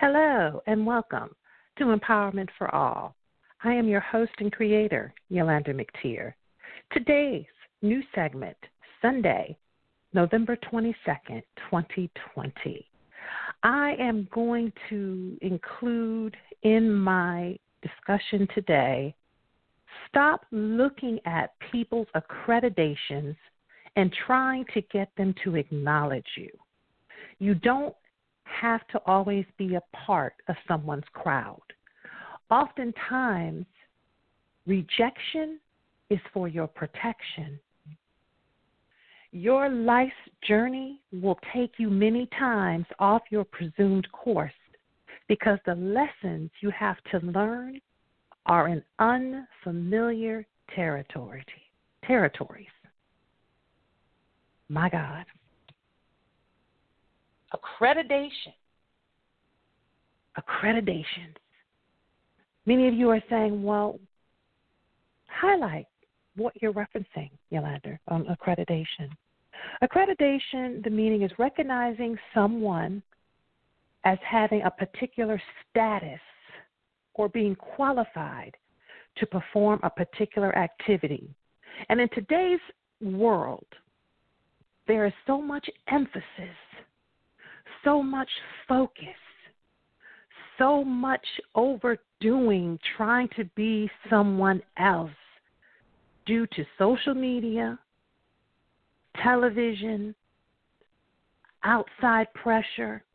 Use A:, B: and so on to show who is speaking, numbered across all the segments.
A: Hello and welcome to Empowerment for All. I am your host and creator, Yolanda McTier. Today's new segment, Sunday, November 22nd, 2020. I am going to include in my discussion today, stop looking at people's accreditations and trying to get them to acknowledge you. You don't have to always be a part of someone's crowd. Oftentimes, rejection is for your protection. Your life's journey will take you many times off your presumed course because the lessons you have to learn are in unfamiliar territories. My God. Accreditations. Many of you are saying, well, highlight what you're referencing, Yolanda, on accreditation. Accreditation, the meaning is recognizing someone as having a particular status or being qualified to perform a particular activity. And in today's world, there is so much emphasis, so much focus, so much overdoing, trying to be someone else due to social media, television, outside pressure.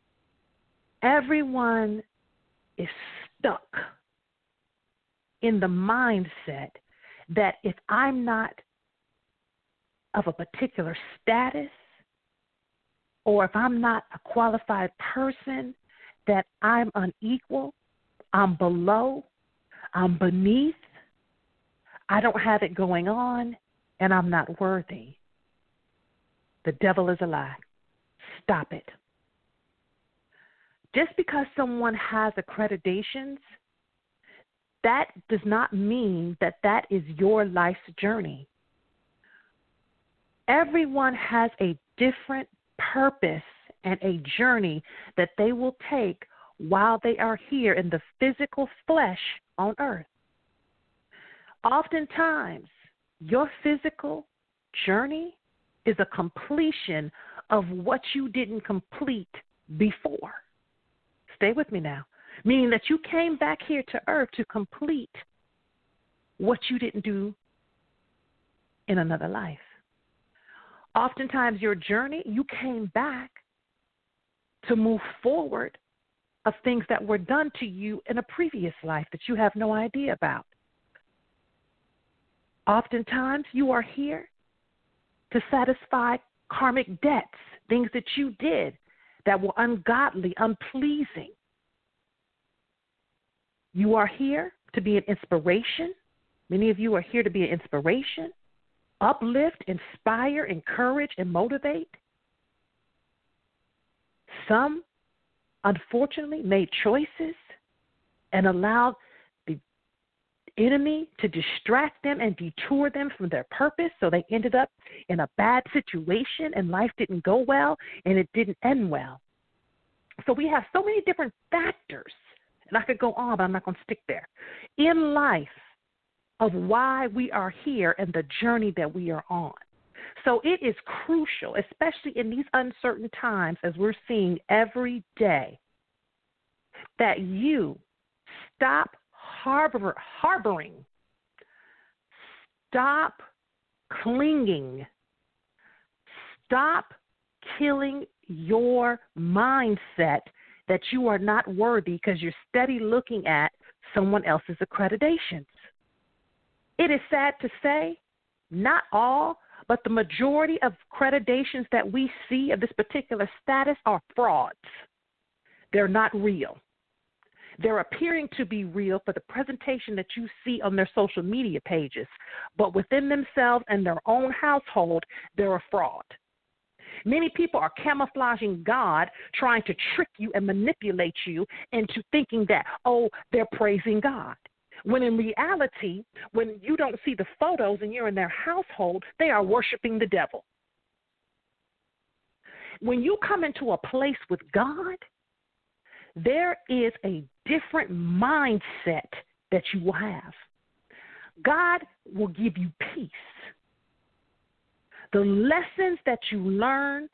A: Everyone is stuck in the mindset that if I'm not of a particular status, or if I'm not a qualified person, that I'm unequal, I'm below, I'm beneath, I don't have it going on, and I'm not worthy. The devil is a lie. Stop it. Just because someone has accreditations, that does not mean that that is your life's journey. Everyone has a different purpose and a journey that they will take while they are here in the physical flesh on earth. Oftentimes, your physical journey is a completion of what you didn't complete before. Stay with me now. Meaning that you came back here to earth to complete what you didn't do in another life. Oftentimes, your journey, you came back to move forward of things that were done to you in a previous life that you have no idea about. Oftentimes, you are here to satisfy karmic debts, things that you did that were ungodly, unpleasing. You are here to be an inspiration. Many of you are here to be an inspiration, uplift, inspire, encourage, and motivate. Some, unfortunately, made choices and allowed the enemy to distract them and detour them from their purpose, so they ended up in a bad situation and life didn't go well and it didn't end well. So we have so many different factors, and I could go on, but I'm not going to stick there, in life of why we are here and the journey that we are on. So it is crucial, especially in these uncertain times as we're seeing every day, that you stop harboring, stop clinging, stop killing your mindset that you are not worthy because you're steady looking at someone else's accreditations. It is sad to say, not all, but the majority of accreditations that we see of this particular status are frauds. They're not real. They're appearing to be real for the presentation that you see on their social media pages, but within themselves and their own household, they're a fraud. Many people are camouflaging God, trying to trick you and manipulate you into thinking that, oh, they're praising God. When in reality, when you don't see the photos and you're in their household, they are worshiping the devil. When you come into a place with God, there is a different mindset that you will have. God will give you peace. The lessons that you learn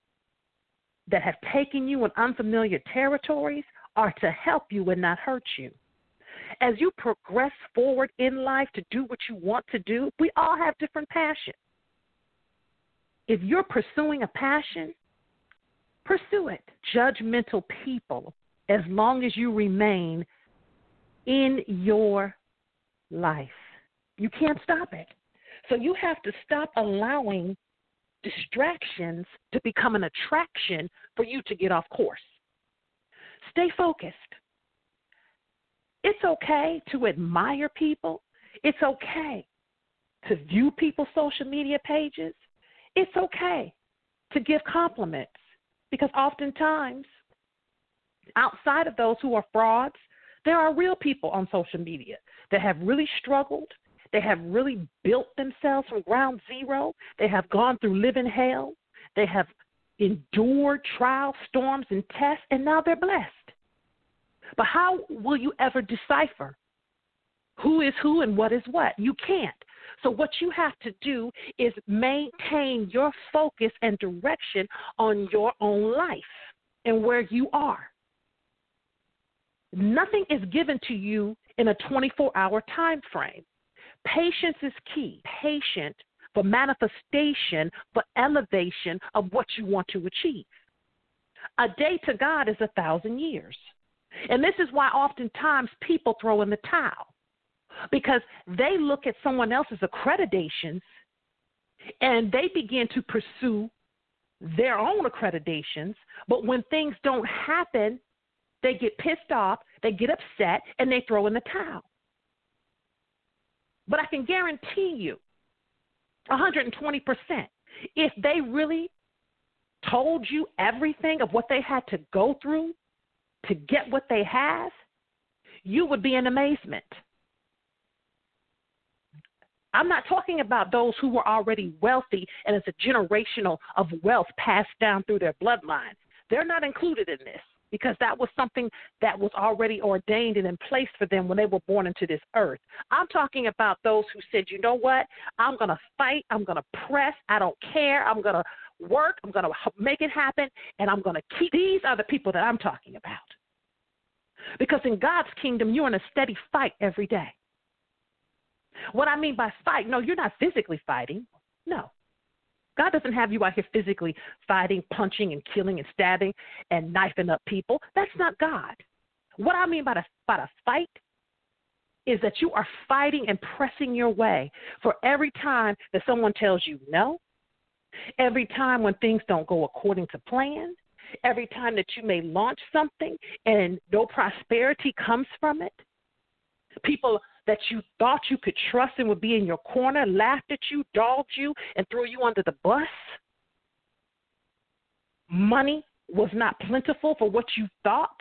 A: that have taken you in unfamiliar territories are to help you and not hurt you. As you progress forward in life to do what you want to do, we all have different passions. If you're pursuing a passion, pursue it. Judgmental people, as long as you remain in your life, you can't stop it. So you have to stop allowing distractions to become an attraction for you to get off course. Stay focused. It's okay to admire people. It's okay to view people's social media pages. It's okay to give compliments, because oftentimes, outside of those who are frauds, there are real people on social media that have really struggled. They have really built themselves from ground zero. They have gone through living hell. They have endured trials, storms, and tests, and now they're blessed. But how will you ever decipher who is who and what is what? You can't. So what you have to do is maintain your focus and direction on your own life and where you are. Nothing is given to you in a 24-hour time frame. Patience is key. Patient for manifestation, for elevation of what you want to achieve. A day to God is 1,000 years. And this is why oftentimes people throw in the towel, because they look at someone else's accreditations and they begin to pursue their own accreditations. But when things don't happen, they get pissed off, they get upset, and they throw in the towel. But I can guarantee you 120%, if they really told you everything of what they had to go through to get what they have, you would be in amazement. I'm not talking about those who were already wealthy and it's a generational of wealth passed down through their bloodline. They're not included in this, because that was something that was already ordained and in place for them when they were born into this earth. I'm talking about those who said, you know what, I'm going to fight, I'm going to press, I don't care, I'm going to work, I'm going to make it happen, and I'm going to keep. These are the people that I'm talking about. Because in God's kingdom, you're in a steady fight every day. What I mean by fight, no, you're not physically fighting. No. God doesn't have you out here physically fighting, punching, and killing, and stabbing, and knifing up people. That's not God. What I mean by the fight is that you are fighting and pressing your way for every time that someone tells you no, every time when things don't go according to plan, every time that you may launch something and no prosperity comes from it. People that you thought you could trust and would be in your corner laughed at you, dogged you, and threw you under the bus. Money was not plentiful for what you thought,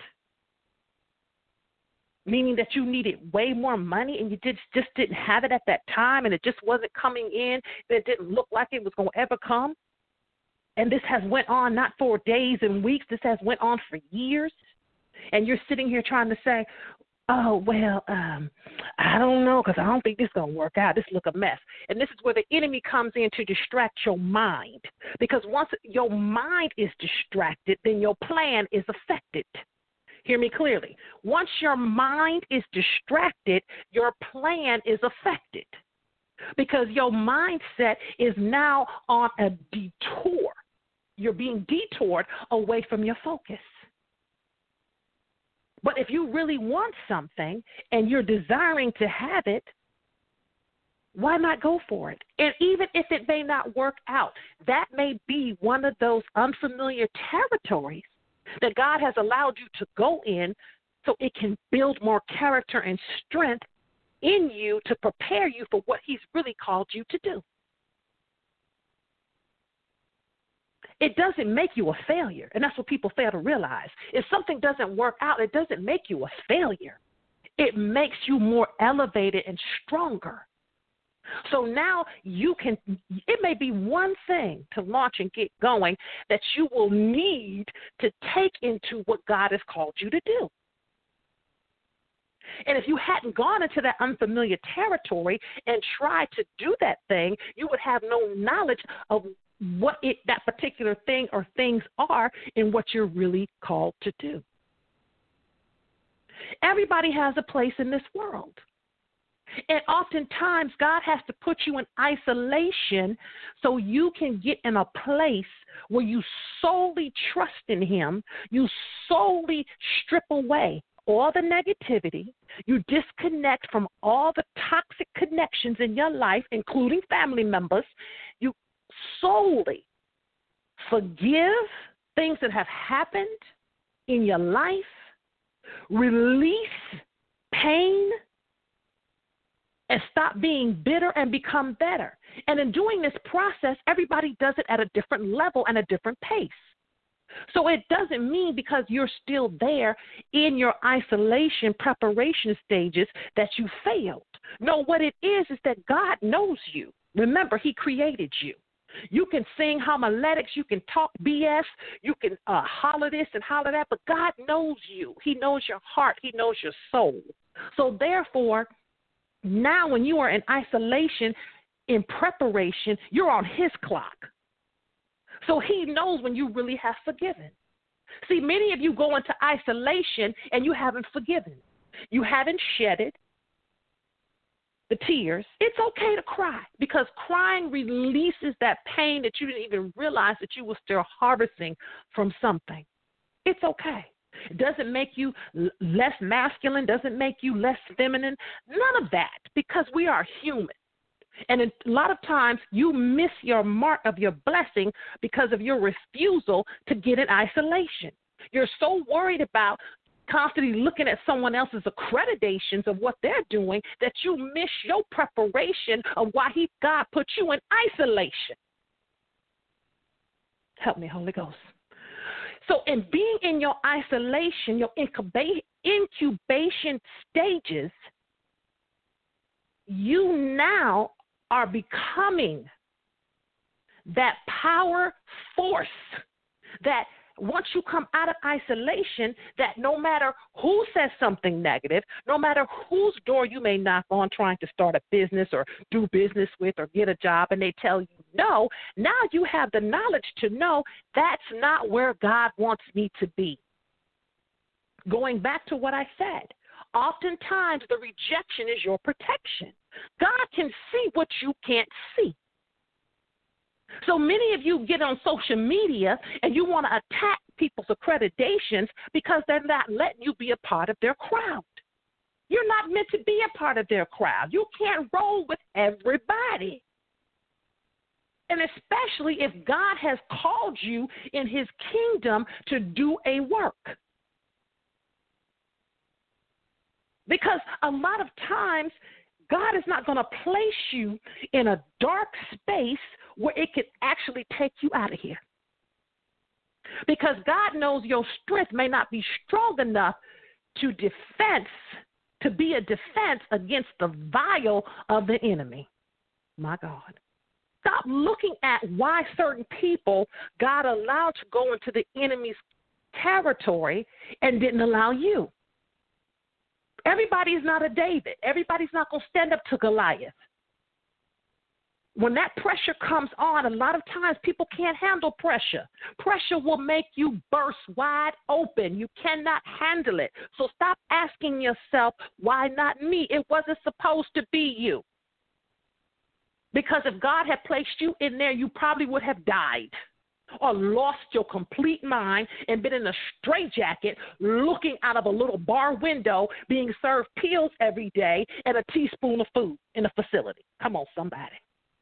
A: meaning that you needed way more money and you just didn't have it at that time, and it just wasn't coming in. It didn't look like it was going to ever come. And this has went on not for days and weeks. This has went on for years. And you're sitting here trying to say, oh, well, I don't know, because I don't think this is going to work out. This look a mess. And this is where the enemy comes in to distract your mind. Because once your mind is distracted, then your plan is affected. Hear me clearly. Once your mind is distracted, your plan is affected. Because your mindset is now on a detour. You're being detoured away from your focus. But if you really want something and you're desiring to have it, why not go for it? And even if it may not work out, that may be one of those unfamiliar territories that God has allowed you to go in so it can build more character and strength in you to prepare you for what He's really called you to do. It doesn't make you a failure, and that's what people fail to realize. If something doesn't work out, it doesn't make you a failure. It makes you more elevated and stronger. So now it may be one thing to launch and get going that you will need to take into what God has called you to do. And if you hadn't gone into that unfamiliar territory and tried to do that thing, you would have no knowledge of what that particular thing or things are and what you're really called to do. Everybody has a place in this world. And oftentimes, God has to put you in isolation so you can get in a place where you solely trust in Him. You solely strip away all the negativity. You disconnect from all the toxic connections in your life, including family members. You solely forgive things that have happened in your life, release pain, and stop being bitter and become better. And in doing this process, everybody does it at a different level and a different pace. So it doesn't mean because you're still there in your isolation preparation stages that you failed. No, what it is that God knows you. Remember, He created you. You can sing homiletics, you can talk BS, you can holler this and holler that, but God knows you. He knows your heart. He knows your soul. So therefore, now when you are in isolation, in preparation, you're on His clock. So He knows when you really have forgiven. See, many of you go into isolation and you haven't forgiven. You haven't shedded the tears. It's okay to cry because crying releases that pain that you didn't even realize that you were still harvesting from something. It's okay. It doesn't make you less masculine, doesn't make you less feminine, none of that, because we are human. And a lot of times you miss your mark of your blessing because of your refusal to get in isolation. You're so worried about constantly looking at someone else's accreditations of what they're doing that you miss your preparation of why God put you in isolation. Help me, Holy Ghost. So in being in your isolation, your incubation stages, you now are becoming that power force that once you come out of isolation, that no matter who says something negative, no matter whose door you may knock on trying to start a business or do business with or get a job and they tell you no, now you have the knowledge to know that's not where God wants me to be. Going back to what I said, oftentimes the rejection is your protection. God can see what you can't see. So many of you get on social media and you want to attack people's accreditations because they're not letting you be a part of their crowd. You're not meant to be a part of their crowd. You can't roll with everybody. And especially if God has called you in His kingdom to do a work. Because a lot of times, God is not going to place you in a dark space where it could actually take you out of here. Because God knows your strength may not be strong enough to be a defense against the vial of the enemy. My God. Stop looking at why certain people God allowed to go into the enemy's territory and didn't allow you. Everybody's not a David. Everybody's not going to stand up to Goliath. When that pressure comes on, a lot of times people can't handle pressure. Pressure will make you burst wide open. You cannot handle it. So stop asking yourself, why not me? It wasn't supposed to be you. Because if God had placed you in there, you probably would have died or lost your complete mind and been in a straitjacket looking out of a little bar window being served pills every day and a teaspoon of food in a facility. Come on, somebody.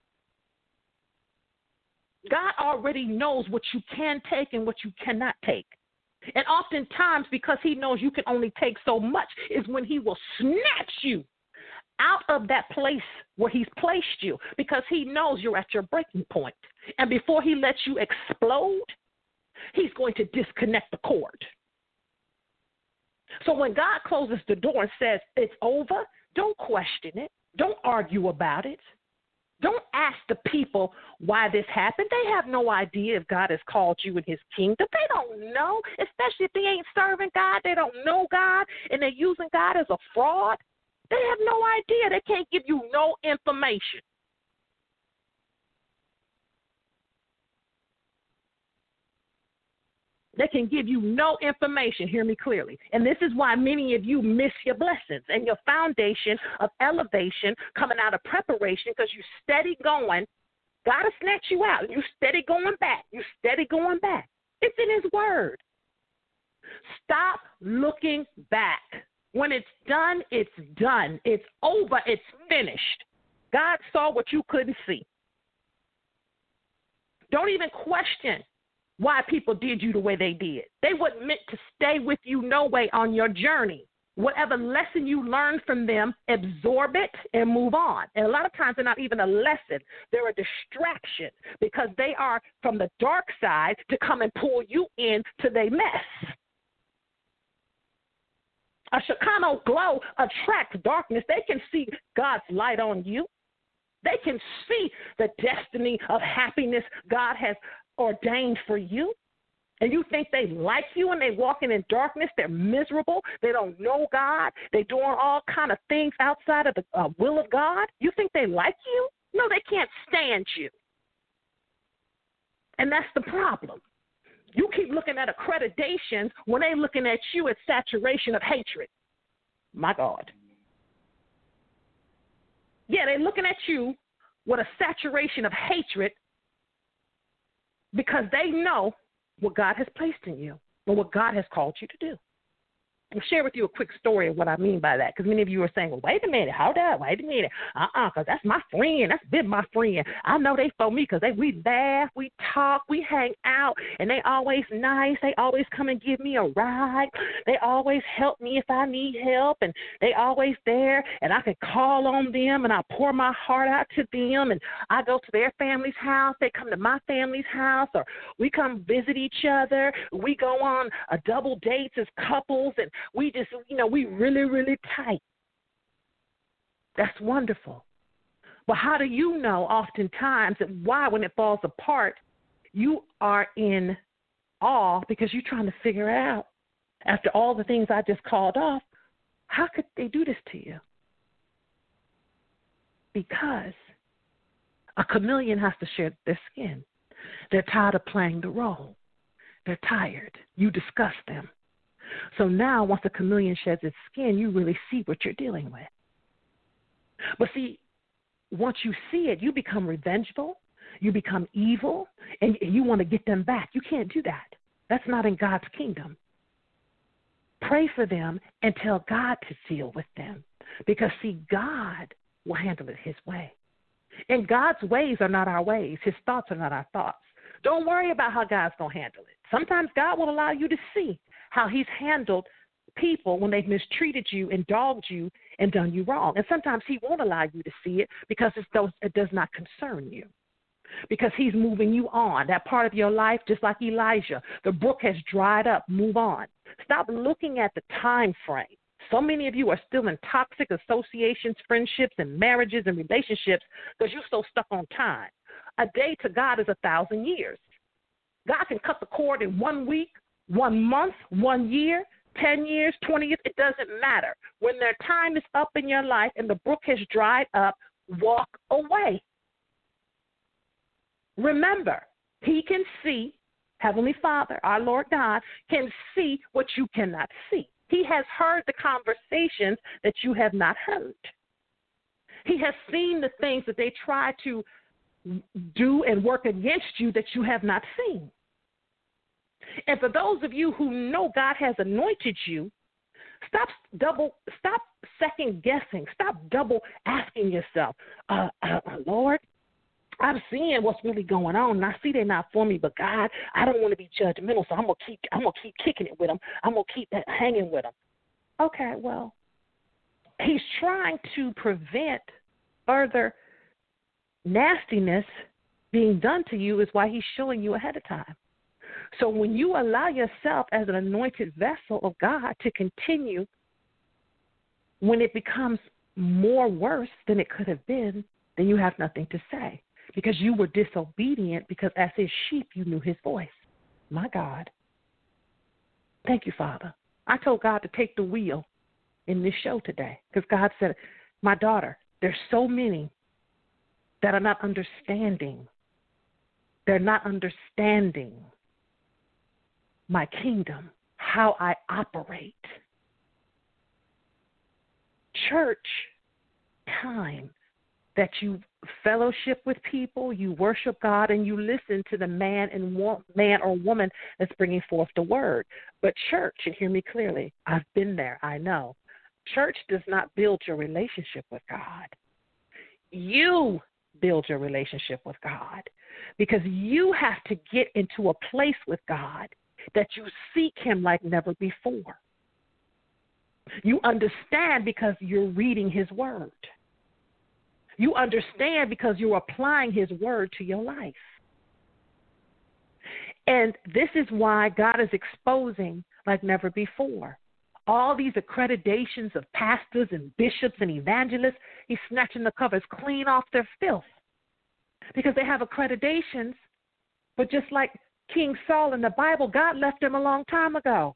A: God already knows what you can take and what you cannot take. And oftentimes, because He knows you can only take so much, is when He will snatch you out of that place where He's placed you, because He knows you're at your breaking point. And before He lets you explode, He's going to disconnect the cord. So when God closes the door and says it's over, don't question it. Don't argue about it. Don't ask the people why this happened. They have no idea if God has called you in his kingdom. They don't know, especially if they ain't serving God. They don't know God, and they're using God as a fraud. They have no idea. They can't give you no information. They can give you no information. Hear me clearly. And this is why many of you miss your blessings and your foundation of elevation coming out of preparation, because you steady going. God will snatch you out. You steady going back. You steady going back. It's in his word. Stop looking back. When it's done, it's done. It's over. It's finished. God saw what you couldn't see. Don't even question why people did you the way they did. They weren't meant to stay with you no way on your journey. Whatever lesson you learned from them, absorb it and move on. And a lot of times they're not even a lesson. They're a distraction because they are from the dark side to come and pull you into their mess. A Shekinah glow attracts darkness. They can see God's light on you. They can see the destiny of happiness God has ordained for you. And you think they like you and they walking in darkness. They're miserable. They don't know God. They're doing all kind of things outside of the will of God. You think they like you? No, they can't stand you. And that's the problem. You keep looking at accreditations when they're looking at you at saturation of hatred. My God. Yeah, they're looking at you with a saturation of hatred because they know what God has placed in you and what God has called you to do. I'll share with you a quick story of what I mean by that, because many of you are saying, well, wait a minute, hold up, wait a minute. Because that's my friend. That's been my friend. I know they for me because we laugh, we talk, we hang out, and they always nice. They always come and give me a ride. They always help me if I need help, and they always there, and I can call on them, and I pour my heart out to them, and I go to their family's house. They come to my family's house, or we come visit each other. We go on a double dates as couples, and we just, we really, really tight. That's wonderful. But how do you know oftentimes that why, when it falls apart, you are in awe because you're trying to figure it out after all the things I just called off? How could they do this to you? Because a chameleon has to shed their skin. They're tired of playing the role. They're tired. You disgust them. So now, once the chameleon sheds its skin, you really see what you're dealing with. But see, once you see it, you become revengeful, you become evil, and you want to get them back. You can't do that. That's not in God's kingdom. Pray for them and tell God to deal with them. Because, see, God will handle it his way. And God's ways are not our ways. His thoughts are not our thoughts. Don't worry about how God's going to handle it. Sometimes God will allow you to see how he's handled people when they've mistreated you and dogged you and done you wrong. And sometimes he won't allow you to see it because it does not concern you, because he's moving you on. That part of your life, just like Elijah, the brook has dried up. Move on. Stop looking at the time frame. So many of you are still in toxic associations, friendships, and marriages and relationships because you're so stuck on time. A day to God is 1,000 years. God can cut the cord in 1 week, 1 month, 1 year, 10 years, 20 years. It doesn't matter. When their time is up in your life and the brook has dried up, walk away. Remember, he can see, Heavenly Father, our Lord God, can see what you cannot see. He has heard the conversations that you have not heard. He has seen the things that they try to do and work against you that you have not seen. And for those of you who know God has anointed you, stop second guessing. Stop double asking yourself, Lord, I'm seeing what's really going on, and I see they're not for me. But God, I don't want to be judgmental, so I'm gonna keep kicking it with them. I'm gonna keep hanging with them. Okay, well, he's trying to prevent further nastiness being done to you. Is why he's showing you ahead of time. So when you allow yourself as an anointed vessel of God to continue, when it becomes more worse than it could have been, then you have nothing to say because you were disobedient because as his sheep, you knew his voice. My God. Thank you, Father. I told God to take the wheel in this show today because God said, my daughter, there's so many that are not understanding. They're not understanding my kingdom, how I operate. Church time that you fellowship with people, you worship God, and you listen to the man or woman that's bringing forth the word. But church, and hear me clearly, I've been there, I know. Church does not build your relationship with God. You build your relationship with God because you have to get into a place with God that you seek him like never before. You understand because you're reading his word. You understand because you're applying his word to your life. And this is why God is exposing like never before. All these accreditations of pastors and bishops and evangelists, he's snatching the covers clean off their filth because they have accreditations. But just like King Saul in the Bible, God left him a long time ago.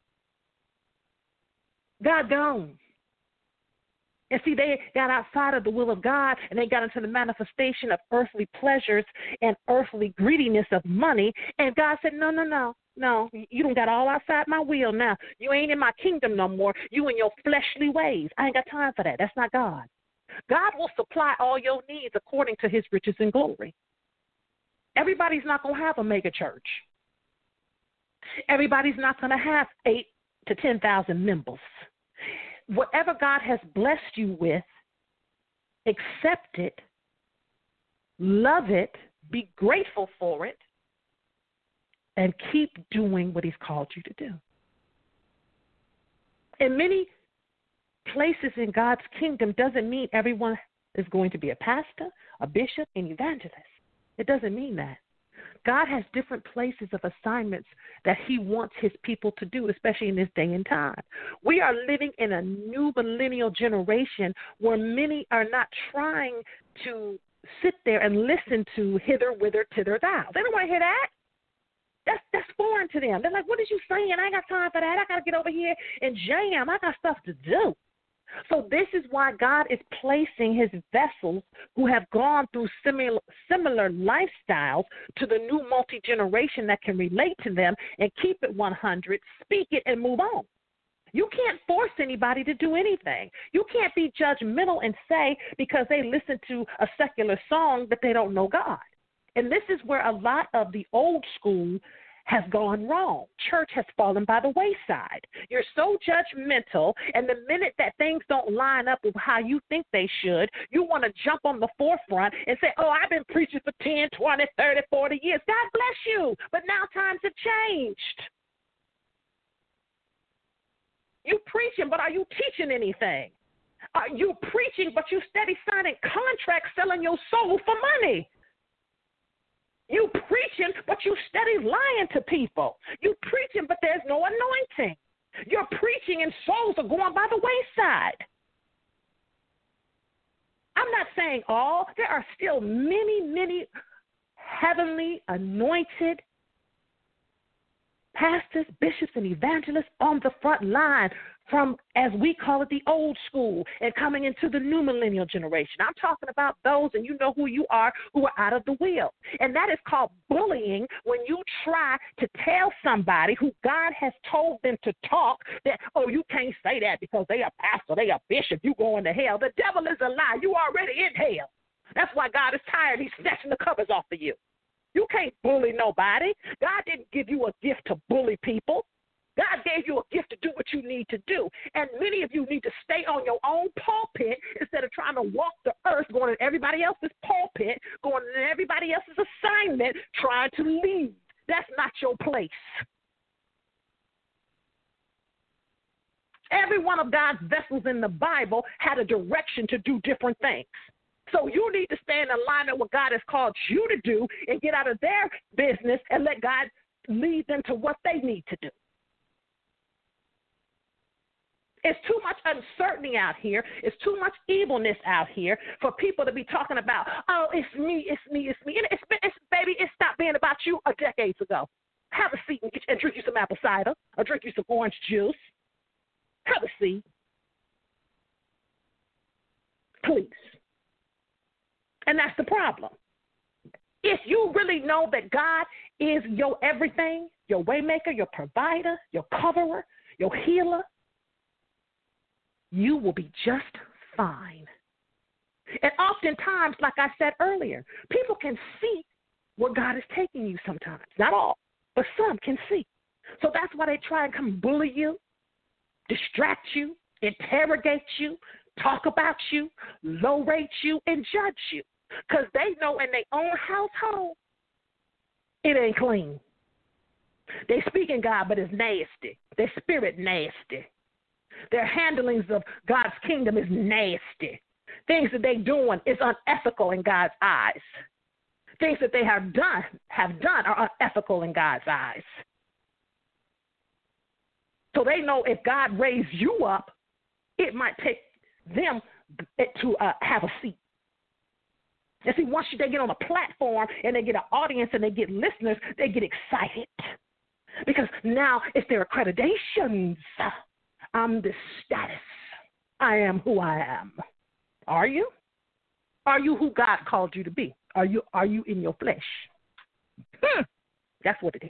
A: God gone. And see, they got outside of the will of God, and they got into the manifestation of earthly pleasures and earthly greediness of money. And God said, no, you don't got all outside my will now. You ain't in my kingdom no more. You in your fleshly ways. I ain't got time for that. That's not God. God will supply all your needs according to his riches and glory. Everybody's not going to have a mega church. Everybody's not going to have 8,000 to 10,000 members. Whatever God has blessed you with, accept it, love it, be grateful for it, and keep doing what he's called you to do. In many places in God's kingdom doesn't mean everyone is going to be a pastor, a bishop, an evangelist. It doesn't mean that. God has different places of assignments that he wants his people to do, especially in this day and time. We are living in a new millennial generation where many are not trying to sit there and listen to hither, whither, tither, thou. They don't want to hear that. That's foreign to them. They're like, what is you saying? I ain't got time for that. I got to get over here and jam. I got stuff to do. So this is why God is placing his vessels who have gone through similar lifestyles to the new multi-generation that can relate to them and keep it 100, speak it, and move on. You can't force anybody to do anything. You can't be judgmental and say because they listen to a secular song that they don't know God. And this is where a lot of the old school has gone wrong. Church has fallen by the wayside. You're so judgmental, and the minute that things don't line up with how you think they should, you want to jump on the forefront and say, oh, I've been preaching for 10, 20, 30, 40 years. God bless you, but now times have changed. You preaching, but are you teaching anything? Are you preaching, but you steady signing contracts selling your soul for money? You preaching, but you steady lying to people. You preaching, but there's no anointing. You're preaching and souls are going by the wayside. I'm not saying all. There are still many, many heavenly anointed pastors, bishops, and evangelists on the front line from, as we call it, the old school and coming into the new millennial generation. I'm talking about those, and you know who you are, who are out of the will. And that is called bullying when you try to tell somebody who God has told them to talk that, oh, you can't say that because they are pastor, they are bishop, you going to hell. The devil is a lie. You already in hell. That's why God is tired. He's snatching the covers off of you. You can't bully nobody. God didn't give you a gift to bully people. God gave you a gift to do what you need to do. And many of you need to stay on your own pulpit instead of trying to walk the earth, going in everybody else's pulpit, going in everybody else's assignment, trying to lead. That's not your place. Every one of God's vessels in the Bible had a direction to do different things. So you need to stay in alignment with what God has called you to do and get out of their business and let God lead them to what they need to do. It's too much uncertainty out here. It's too much evilness out here for people to be talking about, oh, it's me, it's me, it's me. And baby, it stopped being about you decades ago. Have a seat and drink you some apple cider or drink you some orange juice. Have a seat. Please. And that's the problem. If you really know that God is your everything, your waymaker, your provider, your coverer, your healer, you will be just fine. And oftentimes, like I said earlier, people can see where God is taking you sometimes. Not all, but some can see. So that's why they try and come bully you, distract you, interrogate you, talk about you, low rate you, and judge you. Because they know in their own household, it ain't clean. They speak in God, but it's nasty. Their spirit nasty. Their handlings of God's kingdom is nasty. Things that they're doing is unethical in God's eyes. Things that they have done are unethical in God's eyes. So they know if God raised you up, it might take them to have a seat. And see, once they get on a platform and they get an audience and they get listeners, they get excited. Because now it's their accreditations. I'm this status. I am who I am. Are you? Are you who God called you to be? Are you in your flesh? That's what it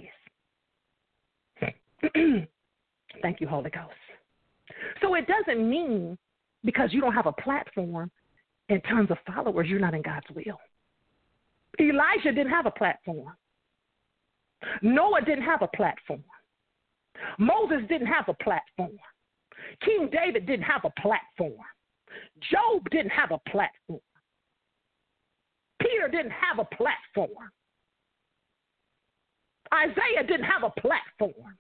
A: is. Thank you, Holy Ghost. So it doesn't mean because you don't have a platform in terms of followers, you're not in God's will. Elijah didn't have a platform. Noah didn't have a platform. Moses didn't have a platform. King David didn't have a platform. Job didn't have a platform. Peter didn't have a platform. Isaiah didn't have a platform.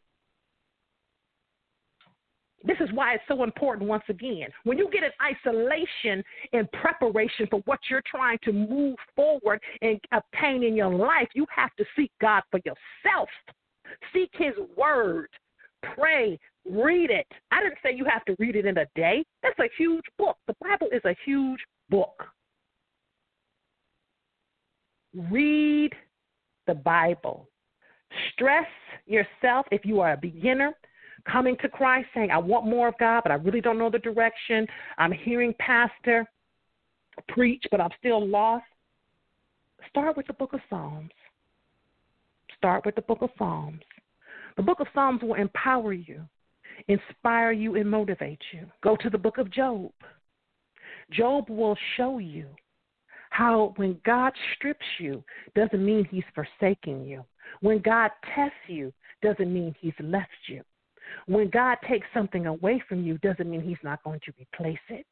A: This is why it's so important, once again. When you get in isolation in preparation for what you're trying to move forward and obtain in your life, you have to seek God for yourself. Seek his word. Pray. Read it. I didn't say you have to read it in a day. That's a huge book. The Bible is a huge book. Read the Bible. Stress yourself if you are a beginner coming to Christ saying, I want more of God, but I really don't know the direction. I'm hearing pastor preach, but I'm still lost. Start with the book of Psalms. Start with the book of Psalms. The book of Psalms will empower you, inspire you, and motivate you. Go to the book of Job. Job will show you how when God strips you doesn't mean he's forsaking you. When God tests you doesn't mean he's left you. When God takes something away from you doesn't mean he's not going to replace it.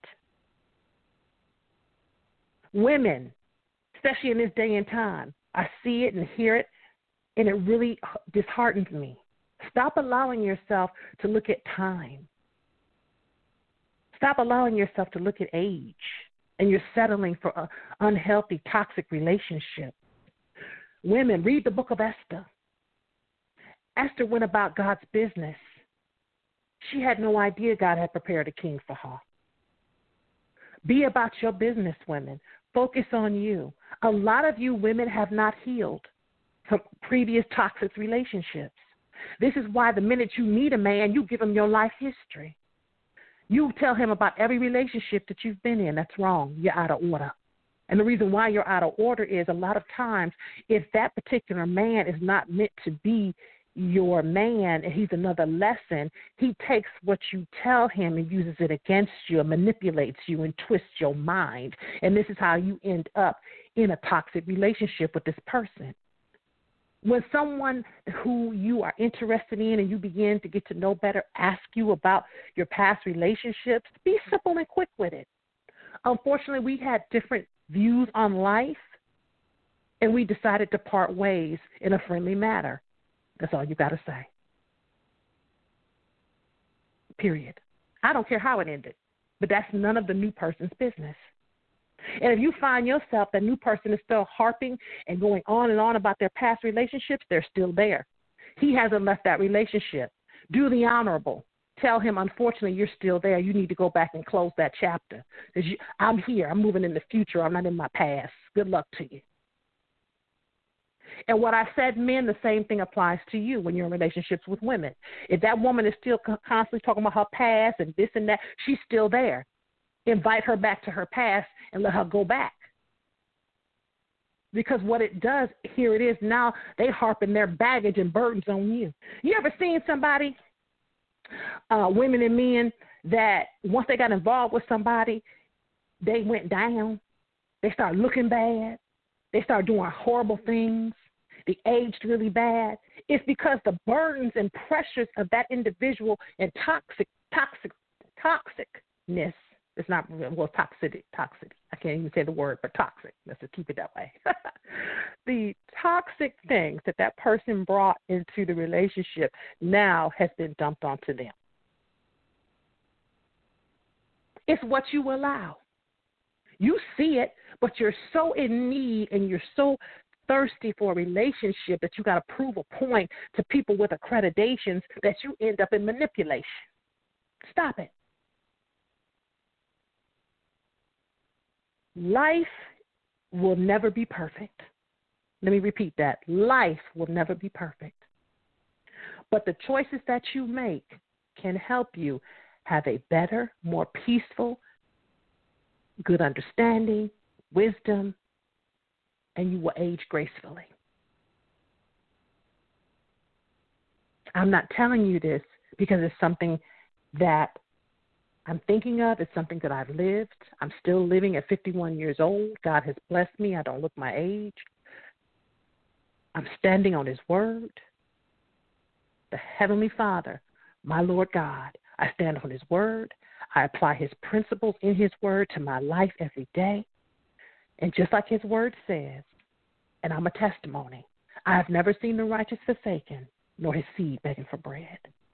A: Women, especially in this day and time, I see it and hear it, and it really disheartens me. Stop allowing yourself to look at time. Stop allowing yourself to look at age, and you're settling for an unhealthy, toxic relationship. Women, read the book of Esther. Esther went about God's business. She had no idea God had prepared a king for her. Be about your business, women. Focus on you. A lot of you women have not healed from previous toxic relationships. This is why the minute you meet a man, you give him your life history. You tell him about every relationship that you've been in. That's wrong. You're out of order. And the reason why you're out of order is a lot of times if that particular man is not meant to be your man and he's another lesson, he takes what you tell him and uses it against you and manipulates you and twists your mind. And this is how you end up in a toxic relationship with this person. When someone who you are interested in and you begin to get to know better ask you about your past relationships, be simple and quick with it. Unfortunately, we had different views on life, and we decided to part ways in a friendly manner. That's all you got to say. Period. I don't care how it ended, but that's none of the new person's business. And if you find yourself, that new person is still harping and going on and on about their past relationships, they're still there. He hasn't left that relationship. Do the honorable. tell him, unfortunately, you're still there. You need to go back and close that chapter. Because I'm here. I'm moving in the future. I'm not in my past. Good luck to you. And what I said, men, the same thing applies to you when you're in relationships with women. If that woman is still constantly talking about her past and this and that, she's still there. Invite her back to her past and let her go back. Because what it does, here it is now, they harping their baggage and burdens on you. You ever seen somebody, women and men, that once they got involved with somebody, they went down. They started looking bad. They started doing horrible things. They aged really bad. It's because the burdens and pressures of that individual and toxicness. It's not, well, toxic. I can't even say the word, but toxic. Let's just keep it that way. The toxic things that person brought into the relationship now has been dumped onto them. It's what you allow. You see it, but you're so in need and you're so thirsty for a relationship that you got to prove a point to people with accreditations that you end up in manipulation. Stop it. Life will never be perfect. Let me repeat that. Life will never be perfect. But the choices that you make can help you have a better, more peaceful, good understanding, wisdom, and you will age gracefully. I'm not telling you this because it's something that I'm thinking of. It's something that I've lived. I'm still living at 51 years old. God has blessed me. I don't look my age. I'm standing on his word. The Heavenly Father, my Lord God, I stand on his word. I apply his principles in his word to my life every day. And just like his word says, and I'm a testimony, I have never seen the righteous forsaken, nor his seed begging for bread.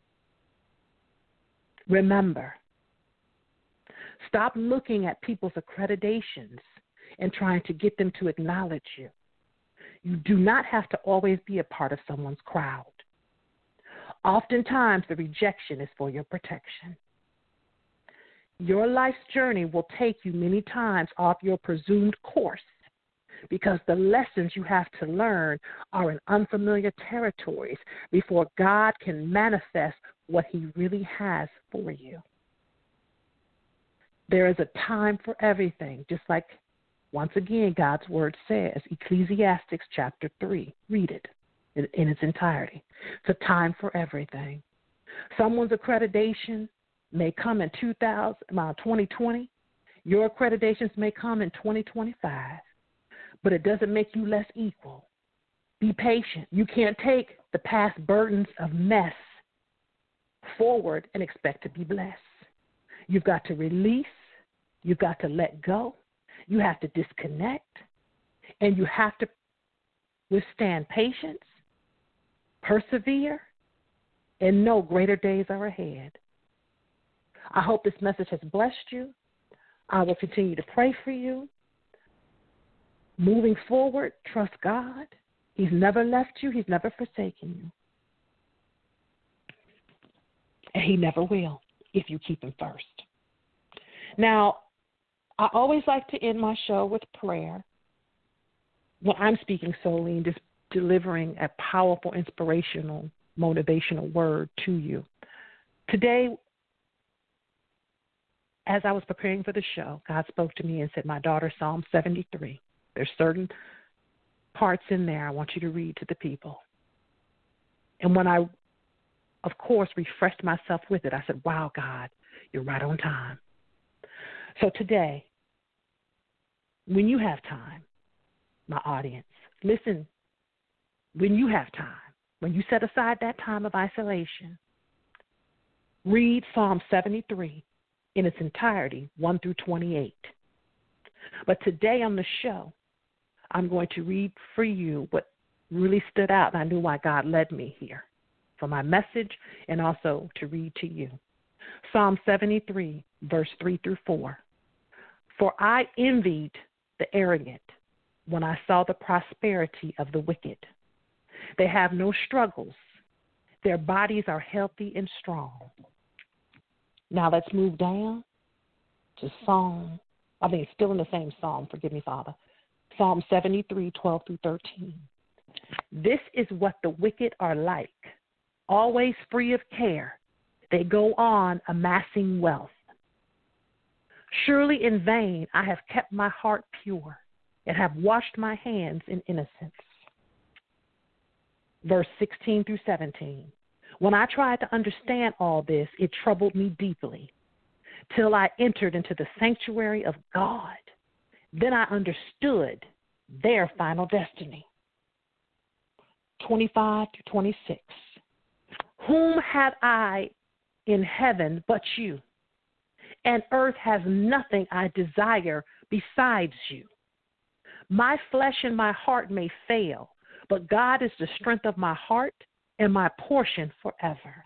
A: Remember, stop looking at people's accreditations and trying to get them to acknowledge you. You do not have to always be a part of someone's crowd. Oftentimes, the rejection is for your protection. Your life's journey will take you many times off your presumed course because the lessons you have to learn are in unfamiliar territories before God can manifest what he really has for you. There is a time for everything, just like, once again, God's word says, Ecclesiastes chapter 3. Read it in its entirety. It's a time for everything. Someone's accreditation may come in 2020. Your accreditations may come in 2025, but it doesn't make you less equal. Be patient. You can't take the past burdens of mess forward and expect to be blessed. You've got to release. You've got to let go. You have to disconnect. And you have to withstand patience, persevere, and know greater days are ahead. I hope this message has blessed you. I will continue to pray for you. Moving forward, trust God. He's never left you. He's never forsaken you. And he never will if you keep him first. Now, I always like to end my show with prayer. When I'm speaking solely and just delivering a powerful, inspirational, motivational word to you. Today, as I was preparing for the show, God spoke to me and said, my daughter, Psalm 73. There's certain parts in there I want you to read to the people. And when I, of course, refreshed myself with it, I said, wow, God, you're right on time. So today, when you have time, my audience, listen, when you have time, when you set aside that time of isolation, read Psalm 73 in its entirety, 1 through 28. But today on the show, I'm going to read for you what really stood out, and I knew why God led me here for my message and also to read to you. Psalm 73, verse 3 through 4. For I envied the arrogant when I saw the prosperity of the wicked. They have no struggles. Their bodies are healthy and strong. Now let's move down to it's still in the same Psalm, forgive me, Father. Psalm 73, 12 through 13. This is what the wicked are like, always free of care. They go on amassing wealth. Surely in vain I have kept my heart pure and have washed my hands in innocence. Verse 16 through 17. When I tried to understand all this, it troubled me deeply, till I entered into the sanctuary of God. Then I understood their final destiny. 25 to 26. Whom have I in heaven but you? And earth has nothing I desire besides you. My flesh and my heart may fail, but God is the strength of my heart and my portion forever.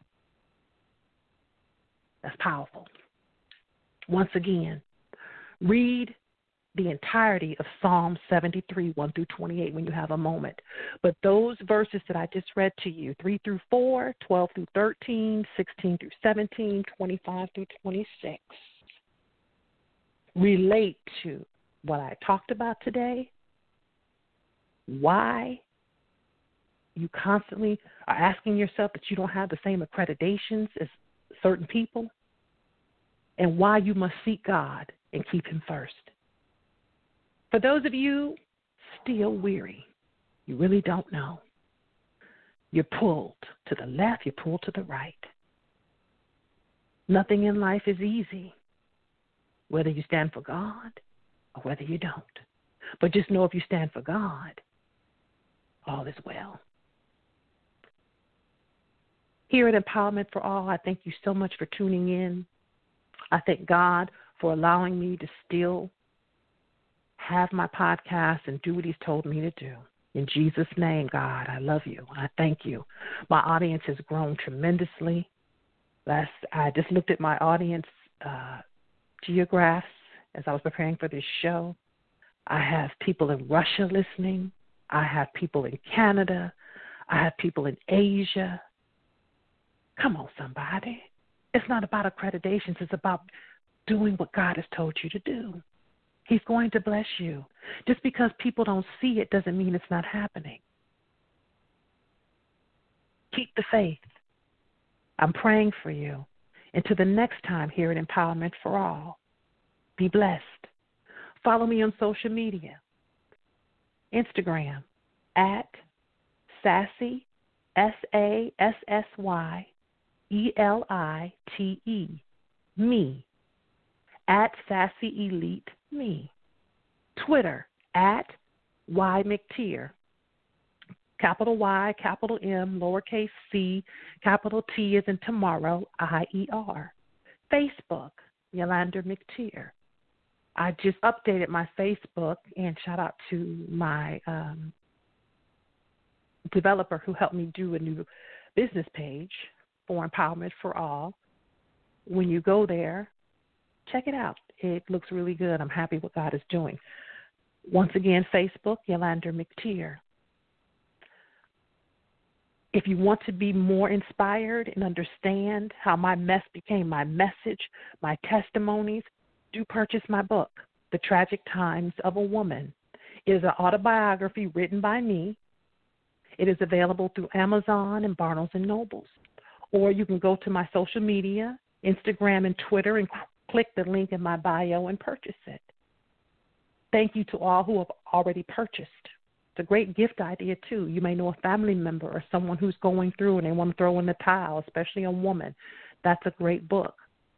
A: That's powerful. Once again, read the entirety of Psalm 73, 1 through 28 when you have a moment. But those verses that I just read to you, 3 through 4, 12 through 13, 16 through 17, 25 through 26, relate to what I talked about today, why you constantly are asking yourself that you don't have the same accreditations as certain people, and why you must seek God and keep him first. For those of you still weary, you really don't know. You're pulled to the left, you're pulled to the right. Nothing in life is easy, whether you stand for God or whether you don't. But just know if you stand for God, all is well. Here at Empowerment for All, I thank you so much for tuning in. I thank God for allowing me to still have my podcast and do what he's told me to do. In Jesus' name, God, I love you. I thank you. My audience has grown tremendously. I just looked at my audience geographs as I was preparing for this show. I have people in Russia listening. I have people in Canada. I have people in Asia. Come on, somebody. It's not about accreditations. It's about doing what God has told you to do. He's going to bless you. Just because people don't see it doesn't mean it's not happening. Keep the faith. I'm praying for you. Until the next time here at Empowerment for All, be blessed. Follow me on social media. Instagram at Sassy, SASSY, ELITE, me, at Sassy Elite Me. Twitter at YMcTier, capital Y, capital M, lowercase c, capital T as in tomorrow, IER. Facebook, Yolanda McTier. I just updated my Facebook, and shout out to my developer who helped me do a new business page for Empowerment for All. When you go there, check it out. It looks really good. I'm happy what God is doing. Once again, Facebook, Yolanda McTier. If you want to be more inspired and understand how my mess became my message, my testimonies, do purchase my book, The Tragic Times of a Woman. It is an autobiography written by me. It is available through Amazon and Barnes & Nobles. Or you can go to my social media, Instagram and Twitter, and click the link in my bio and purchase it. Thank you to all who have already purchased. It's a great gift idea, too. You may know a family member or someone who's going through and they want to throw in the towel, especially a woman. That's a great book.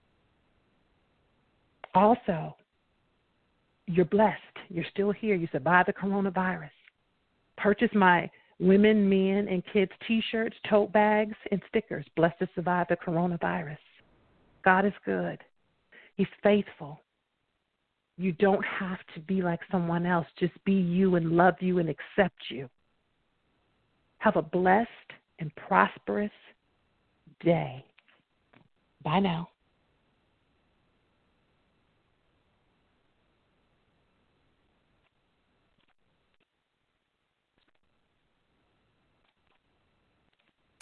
A: Also, you're blessed. You're still here. You survived the coronavirus. Purchase my women, men, and kids T-shirts, tote bags, and stickers. Blessed to survive the coronavirus. God is good. He's faithful. You don't have to be like someone else. Just be you and love you and accept you. Have a blessed and prosperous day. Bye now.